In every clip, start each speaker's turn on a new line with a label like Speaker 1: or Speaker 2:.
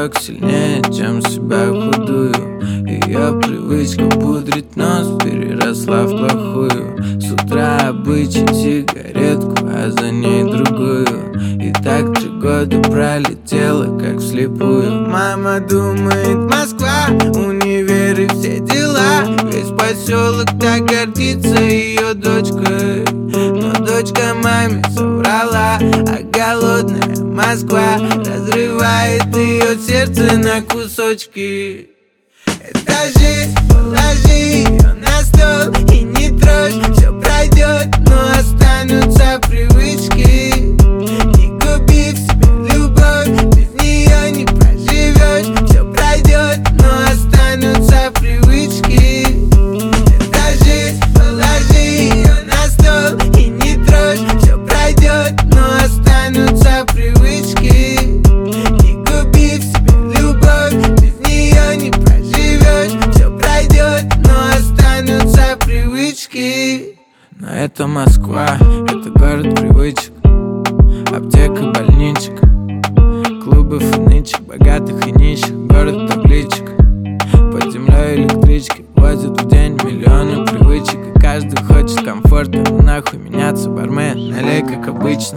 Speaker 1: так сильнее, чем себя худую. Ее привычка пудрить нос переросла в плохую. С утра обычай сигаретку, а за ней другую. И так 3 года пролетело, как вслепую. Мама думает, Москва, универ и все дела. Весь поселок так гордится ее дочкой. Но дочка маме соврала, а голодная Москва разрывает ее сердце на кусочки. Это жизнь, положи ее на стол и не трожь. Все пройдет, но останутся привычки. Не губи в себе любовь, без нее не проживешь. Все пройдет, но останутся привычки. Это жизнь, положи ее на стол и не трожь. Все пройдет, но останутся привычки. Не губи в себе любовь, без нее не проживешь. Все пройдет, но останутся привычки. Но это Москва, это город привычек. Аптека, больничек, клубов и нычек, богатых и нищих, город табличек. Под землей электрички возят в день миллионы привычек. И каждый хочет комфорта, но нахуй меняться, бармен, налей как обычно.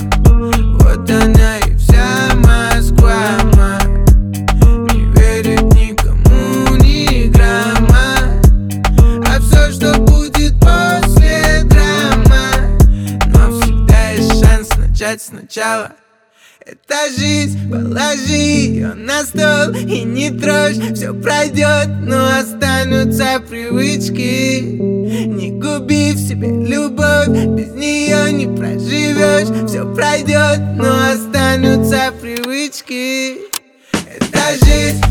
Speaker 1: Вот она и вся Москва, не верит никому ни грамма. А все, что будет после драма, но всегда есть шанс начать сначала. Это жизнь, положи ее на стол и не трожь. Все пройдет, но останутся привычки. Не губи в себе любовь, без нее не проживешь. Все пройдет, но останутся привычки. Это жизнь,